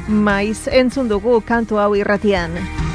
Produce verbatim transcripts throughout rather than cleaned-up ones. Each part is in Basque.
Maiz entzun dugu kantu hau irratian.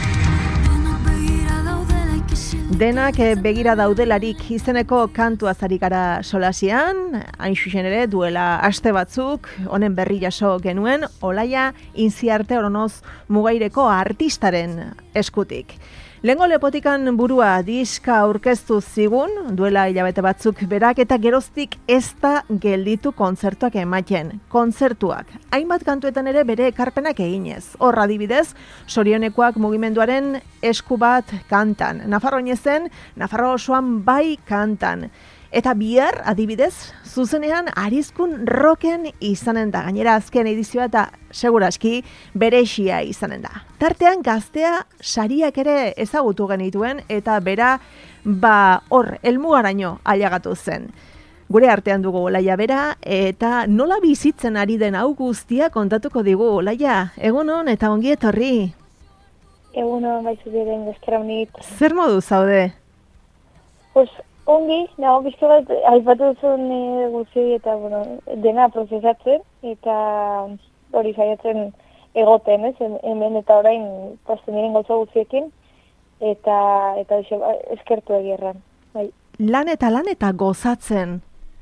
Denak begira daudelarik izeneko kantua zari gara solasian, hain xuxen ere duela aste batzuk, honen berri jaso genuen, Olaia Inziarte Oronoz Mugaireko artistaren eskutik. Lehengo lepotikan burua diska aurkeztu zigun, duela hilabete batzuk berak, eta geroztik ez da gelditu kontzertuak ematen. Kontzertuak, hainbat kantuetan ere bere ekarpenak eginez. Hor adibidez, Sorionekoak mugimenduaren esku bat kantan. Nafarroinezen, Nafarro osoan bai kantan. Eta bihar, adibidez, zuzenean Arizkun roken izanen da. Gainera azken edizioa eta seguraski berexia izanen da. Tartean gaztea sariak ere ezagutu genituen eta bera ba hor helmugaraino ailegatu zen. Gure artean dugu Olaia bera eta nola bizitzen ari den hau guztia kontatuko digu. Olaia, egunon eta ongi etorri. Egunon, baizu diren gazteraunit. Zer modu zaude? Pues, ongi, nago bizto bat, aipatu duzun e, guzti eta, bueno, dena prozesatzen, eta hori saiatzen egoten, ez, hemen eta orain pasten diren gauza guztiekin, eta, eta eixo, eskertu egierran, bai. Lan eta lan eta gozatzen.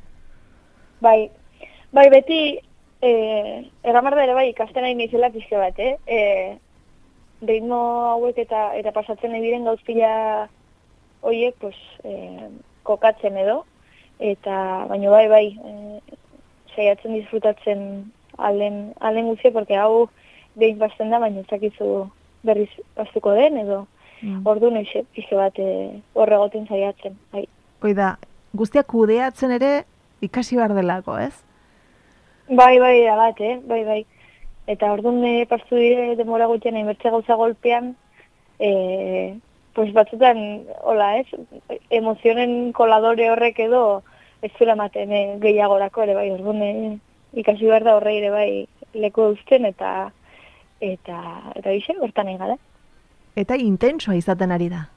Bai, bai, beti, e, erramarda ere bai, ikasten nahi nizela pizke bat, eh? E, ritmo hauek eta, eta pasatzen ebiren gauzpila horiek, pues, eh, kokatzen edo, eta baino bai, bai, e, saiatzen disfrutatzen alen, alen guztia, porque hau behin bazten da, baina ezakizu berriz baztuko den, edo mm. ordu noiz pizke bat horregoten saiatzen, bai. Oida, guztiak kudeatzen ere ikasi behar delako, ez? Bai, bai, da bat, eh? Bai, bai. Eta orduan e, pastu dire demora gutxen inbertze gauza golpean, eh, pues batzutan, hola, ez, emozionen koladore horrek edo ez zula ematen eh, gehiagorako ere bai, orduan eh, ikasi behar da horre ere bai leku eusten eta eta eta bixe, bertan egin gara. Eta intensoa izaten ari da.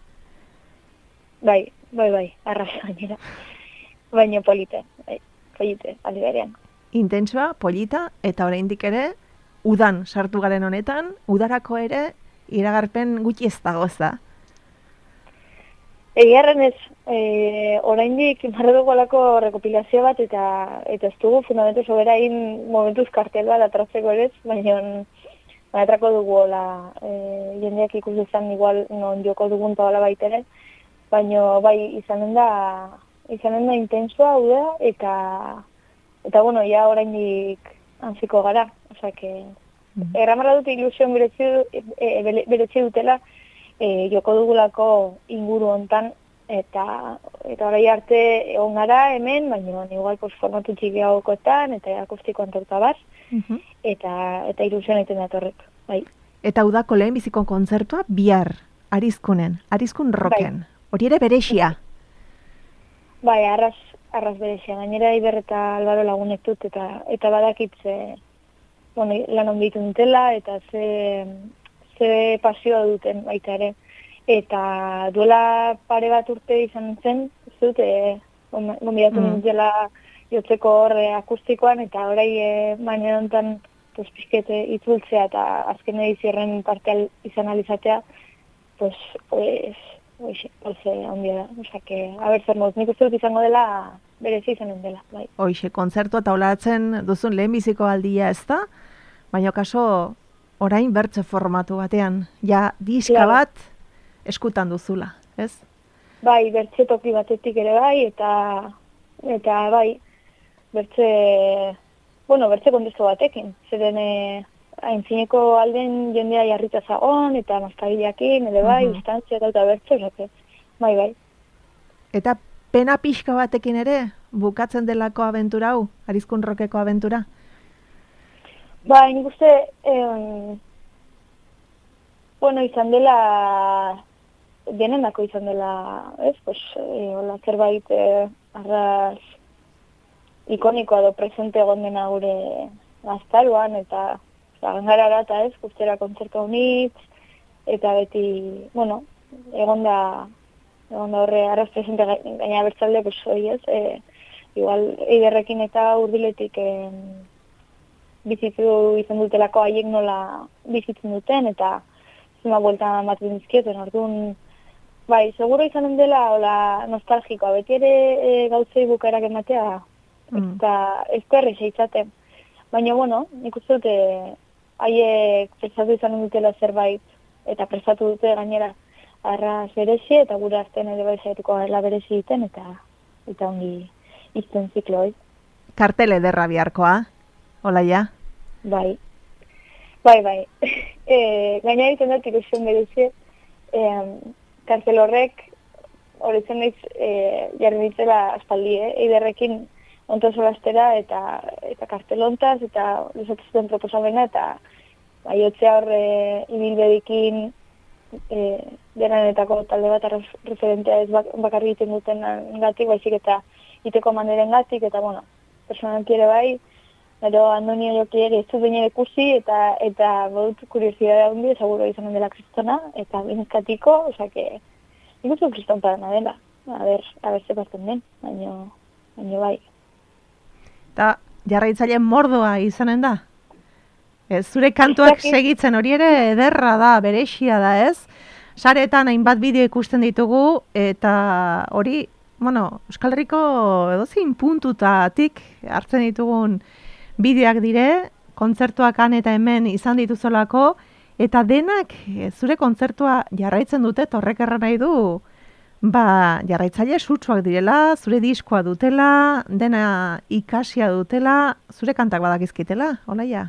Bai, bai, bai, arraza gainera. Baina polite, bai, polite, aldi berean. Intensoa, polita, eta oraindik ere, udan sartu garen honetan, udarako ere, iragarpen gutxi ez dago ez da. Egiarren ez, e, oraindik marra dugu alako rekopilazio bat eta eta ez dugu fundamentu sobera egin momentuz kartel bat atratzeko ere ez, baina atrako dugu hola, e, jendeak ikusizan igual non joko dugun tabala baitere, baina bai izanen da, izanen da intensoa hau da, eta eta bueno, ja oraindik hanziko gara, osea que mm. erramarra dut ilusion beretzi, e, beretzi dutela, E, joko dugulako inguru hontan eta eta orai arte egon gara hemen, baina igual pues formatu txikiagokoetan eta akustiko antorta bar, uh-huh. eta eta ilusioa egiten datorrek, bai. Eta udako lehen biziko kontzertua bihar, Arizkunen, Arizkun roken. Bai. Hori ere berexia. Bai, arraz, arraz berexia. Gainera Iber eta Albaro lagunek dut eta eta badakitze bueno, lan onditu dutela eta ze ze pasioa duten baita ere. Eta duela pare bat urte izan zen, ez dut, e, gombidatu mm. nintzela jotzeko horre akustikoan, eta orai e, baina ontan pues, pizkete itzultzea eta azken edizierren parte izan alizatea, pues, oez, oez, oze, ondia da. Osa, que, haber zer moz, nik uste dut izango dela, berezi izanen dela, bai. Hoxe, kontzertua taulatzen duzun lehenbiziko aldia ez da, baina kaso orain bertze formatu batean, ja diska claro. Bat eskutan duzula, ez? Bai, bertze toki batetik ere bai, eta eta bai, bertze, bueno, bertze kontesto batekin. Zeren eh, aintzineko alden jendea jarrita zagon, eta mazkagileakin, ere bai, uh-huh. Distantzia eta bertze, zate. Bai, bai. Eta pena pixka batekin ere, bukatzen delako abentura hau, Arizkun rokeko abentura? Ba, nik uste, eh, bueno, izan dela, denenako izan dela, ez, pues, eh, hola, zerbait, eh, arraz, ikonikoa do presente egon dena gure gaztaruan, eta, gangara eta ez, guztera kontzertu honitz, eta beti, bueno, egon da, egon da horre, arraz presente gaina bertzalde, pues, hori ez, eh, igual, eiderrekin eta urbiletik, eh, bizitu izan dutelako haiek nola bizitzen duten, eta zima buelta ematen dizkioten, orduan, bai, seguro izanen dela, hola, nostalgikoa, beti ere e, gauzei bukaerak ematea, Mm. eta ez da erresa izaten. Baina, bueno, nik uste dute, haiek prestatu izanen dutela zerbait, eta prestatu dute gainera arras berezi, eta gure artean ere bai zaituko garela berezi egiten, eta, eta ongi izten zikloi. Kartele ederra biharkoa, Olaia? Bai, bai, bai. e, gainera izan dut ilusion berezi, e, kartel horrek, horitzen naiz, e, jarri ditzela aspaldi, eh? Eiderrekin onto solastera, eta, eta kartelontaz, eta luzatuzten proposamena, eta baiotzea horre ibilbedikin e, denanetako talde bat arrez referentea ez bak, bakarri egiten duten gatik, baizik eta iteko maneren gatik, eta bueno, personalki ere bai, pero Andonio joki ere ez dut baina ikusi, eta eta badut kuriosidadea hundi, seguro izanen dela kristona, eta binezkatiko, osake, ikustu kriston parana dela, a ber, a ber zepatzen den, baina, baina bai. Eta jarraitzaileen mordoa izanen da? Ez, zure kantuak segitzen hori ere ederra da, berexia da, ez? Saretan hainbat bideo ikusten ditugu, eta hori, bueno, Euskal Herriko edozein puntutatik hartzen ditugun bideoak dire, kontzertuak han eta hemen izan dituzolako, eta denak zure kontzertua jarraitzen dute, horrek erran nahi du, ba, jarraitzaile sutsuak direla, zure diskoa dutela, dena ikasia dutela, zure kantak badakizkitela, Olaia?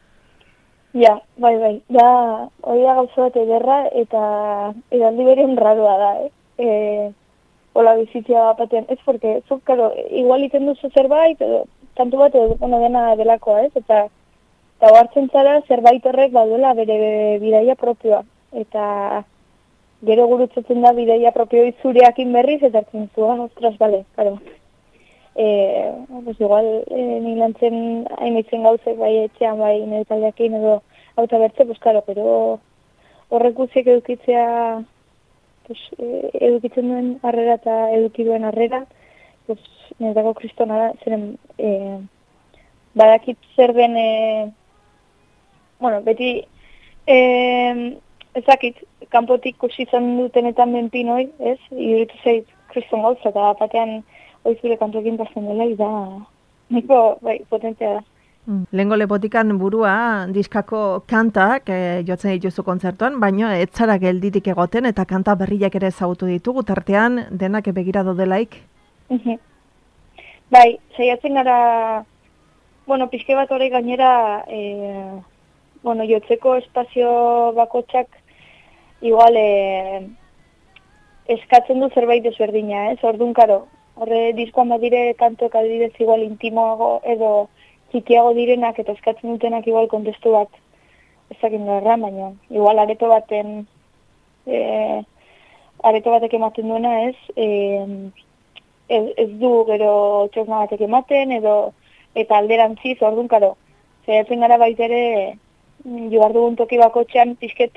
Ja, bai, bai, ja, hori da gauza bat ederra, eta edaldi beren raroa da, eh? E, hola bizitzia batean, ez, porque, zuk, karo, igual iten duzu zerbait, edo, kantu bat, edo, bueno, dena delakoa, ez, eta, eta hartzen zara zerbait horrek baduela bere bidaia propioa, eta gero gurutzatzen da bidaia propio zureakin berriz, eta hartzen zua, ostras, bale, karo. Eh, pues igual eh, ni lantzen hainitzen gauzek bai etxean bai nire taldeakin edo auta bertze, pues claro, pero horrek guztiek edukitzea pues, eh, edukitzen duen harrera eta eduki duen harrera, pues niretako kristona da, zeren eh, badakit zer den eh, bueno, beti eh, ezakit, kanpotik kusi izan dutenetan benpinoi, ez? Iduritu zait kriston gauza eta batean hoi zure kantuekin pasen dela, da niko bai, potentea da. Mm. Lehengo lepotikan burua diskako kantak e, jotzen dituzu kontzertuan, baina ez zara gelditik egoten eta kanta berriak ere ezagutu ditugu, tartean denak begira dodelaik. Mhm. Bai, saiatzen gara, bueno, pixke bat hori gainera, e, bueno, jotzeko espazio bakotxak igual e, eskatzen du zerbait desberdina, ez? Orduan, karo, horre diskoan badire kantuek adibidez igual intimoago edo txikiago direnak eta eskatzen dutenak igual kontestu bat ezakin darra, baina igual areto baten e, areto batek ematen duena ez, e, ez, ez du gero txosna batek ematen edo eta alderantziz, orduan karo, zaiatzen gara baitere joar dugun toki bakotxean pixket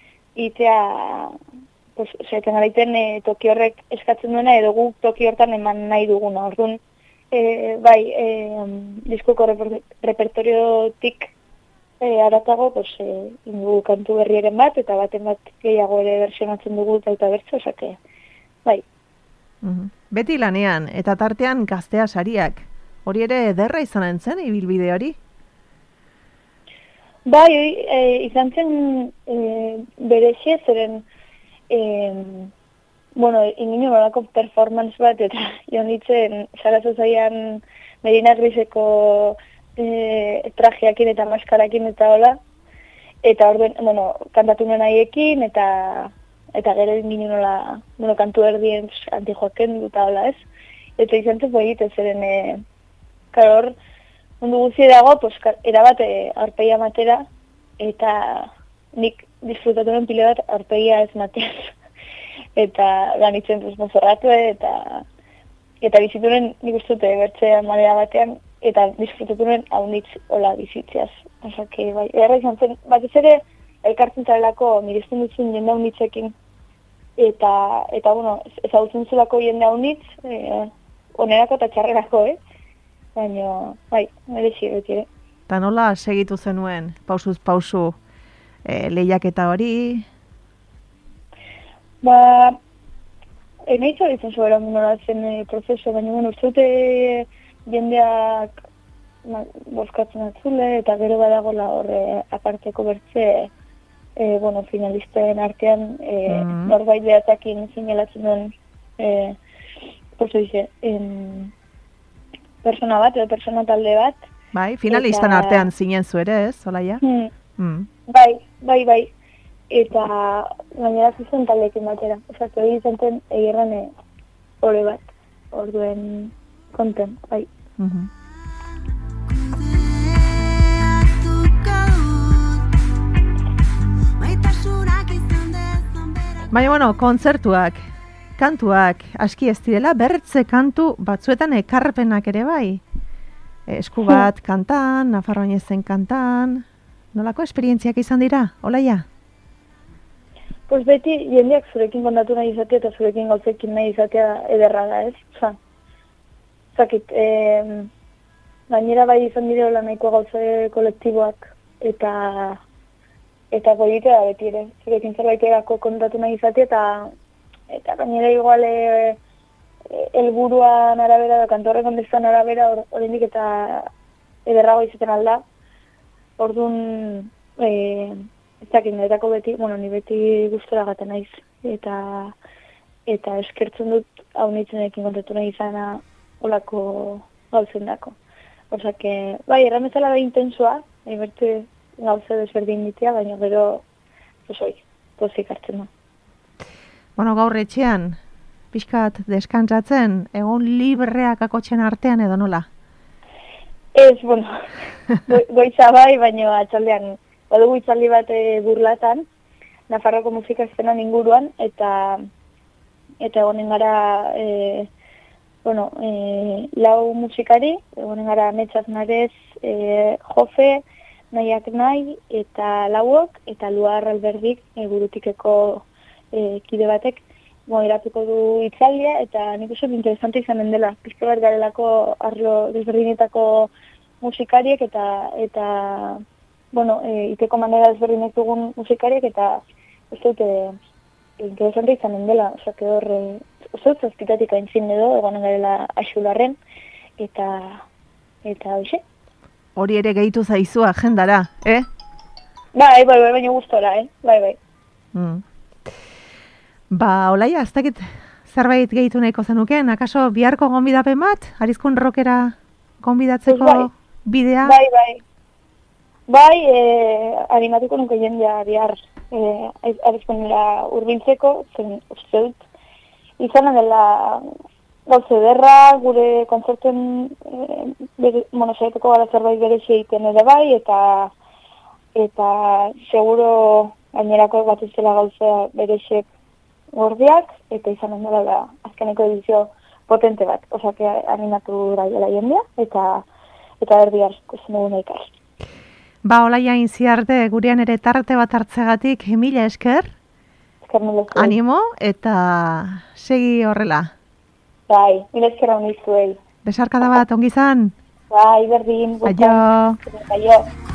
itea pues, zaiatzen garaiten e, toki horrek eskatzen duena edo guk toki hortan eman nahi duguna, orduan E, bai, e, diskoko reper, repertoriotik e, aratago, pues, e, ingu kantu berriaren bat, eta baten bat gehiago ere versionatzen dugu eta bertso, osake, bai. Mm-hmm. Beti lanean, eta tartean gaztea sariak, hori ere ederra izan zen, ibilbide hori? Bai, e, izan zen e, berexia zeren, e, bueno, inginu nolako performance bat, eta joan ditzen Sarazo zaian Medina Griseko e, trajeakin eta maskarakin eta hola, eta orduen, bueno, kantatu nuen haiekin, eta eta gero inginu nola, bueno, kantu erdien antijoaken duta hola, ez? Eta izan zen egite zeren, e, karo hor, mundu guzti dago, pues, erabate aurpegia matera, eta nik disfrutatu nuen pile bat aurpegia ez mateaz. Eta ganitzen pues, mozorratu eta eta bizitunen nik ustute bertzea manera batean eta disfrutatunen haunitz hola bizitzeaz. Osa que bai, erra izan zen, batez ere elkartzen zarelako miresten dutzen jende haunitzekin eta, eta bueno, ezagutzen zulako jende haunitz eh, onerako eta txarrerako, eh? Baina, bai, merezi beti ere. Eta nola segitu zenuen, pausuz pausu, e, lehiaketa hori? Ba, e, nahi zoritzen zuera nola zen e, prozeso, baina bueno, uste dute jendeak ma, bozkatzen atzule, eta gero badagola horre aparteko bertze, e, bueno, finalisten artean, e, mm-hmm. norbait behatakin zinelatzen duen, e, posto dice, en, persona bat, edo persona talde bat. Bai, finalistan eta, artean zinen zu ere, ez, Olaia? Mm, mm. Bai, bai, bai. Eta gainera zuzen taldeekin batera. Osa, hori izan zen egirran hori bat, orduen konten, bai. Mm-hmm. Baina, bueno, kontzertuak, kantuak, aski ez direla, bertze kantu batzuetan ekarpenak ere bai. Esku bat kantan, Nafarroinezen kantan, nolako esperientziak izan dira, Olaia? Pues beti jendeak zurekin kontatu nahi izatea eta zurekin gauzekin nahi izatea ederra da, ez? Osa, zakit, eh, gainera bai izan direla nahiko gauze kolektiboak eta eta politea da beti ere. Zurekin zerbaiterako kontatu nahi izatea eta eta gainera igual eh, helburuan arabera da kantorren kondizan arabera oraindik eta ederrago izaten alda. Orduan, eh, ez dakit, niretako beti, bueno, ni beti gustora gaten naiz, eta eta eskertzen dut hau nitzenekin kontatu nahi izana olako gauzen dako. Osa que, bai, erramezala da intensua, eberte gauze desberdin ditea, baina gero, pues oi, pozik hartzen da. Bueno, gaur etxean, pixkat deskantzatzen, egon libreak akotxen artean edo nola? Ez, bueno, go, goitza bai, baina atxaldean, badugu itzaldi bat e, burlatan, Nafarroko musika eszenan inguruan, eta eta egonen gara, e, bueno, e, lau musikari, egonen gara Metxaz Narez, e, Jofe, Nahiak Nahi, eta Lauok, eta Luar Alberdik, e, burutikeko e, kide batek, mo, iratuko du itzaldia, eta nik uste interesante izanen dela, pizke bat garelako arlo desberdinetako musikariek, eta eta bueno, e, iteko manera desberdinek dugun musikariek, eta ez dut, e, interesante izanen dela, oza, que hor, e, ez dut zazpitatik aintzin edo, egonen garela Axularren, eta, eta, hoxe. Hori ere gehitu zaizu agendara, eh? Bai, bai, bai, baina gustora, eh? Bai, bai. Mm. Ba, Olaia, ez dakit zerbait gehitu nahiko zenuken, akaso biharko gonbidapen bat, Arizkun Rockera gonbidatzeko pues bai. bidea? Bai, bai. Bai, eh, animatuko nuke jendea bihar eh, Arizkunera urbiltzeko, zen uste dut. Izan dela gauze ederra, gure kontzertuen eh, monosaiteko gara zerbait berezi egiten ere bai, eta eta seguro gainerako bat izela gauza berezek gordiak, eta izan dela da azkeneko edizio potente bat. Osa, que animatu daiela jendea, eta eta erdiar ikusten dugu ikar. Ba, Olaia Inziarte, gurean ere tarte bat hartzegatik, mila esker, esker mila esker. Animo, eta segi horrela. Bai, mila esker honi zuei. Besarkada bat, ongi zan? Bai, berdin. Aio. Aio.